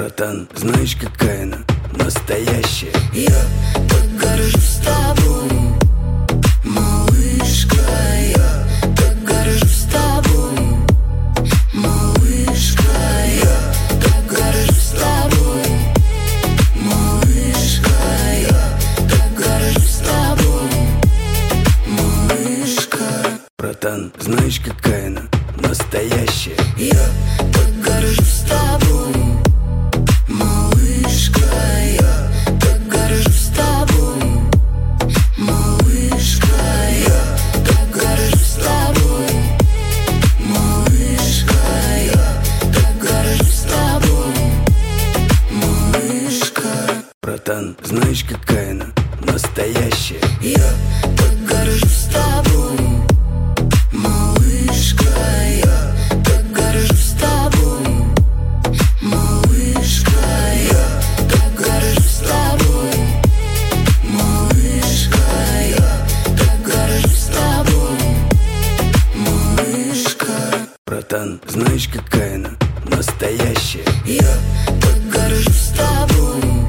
Братан, знаешь, какая она настоящая? Я так горжусь тобой, малышка. Я так горжусь тобой, малышка. Я так горжусь тобой, малышка. Я так горжусь тобой, малышка. Братан, знаешь, какая она настоящая? Я так горжусь тобой, малышка. Я так горжусь тобой, малышка. Я так горжусь тобой, малышка. Я так горжусь тобой, малышка. Братан, знаешь, какая она настоящая? Я так горжусь тобой, малышка. Я так горжусь тобой, малышка. Я так горжусь тобой, малышка. Я так горжусь тобой, малышка. Братан, знаешь, какая она настоящая? Я так горжусь тобой,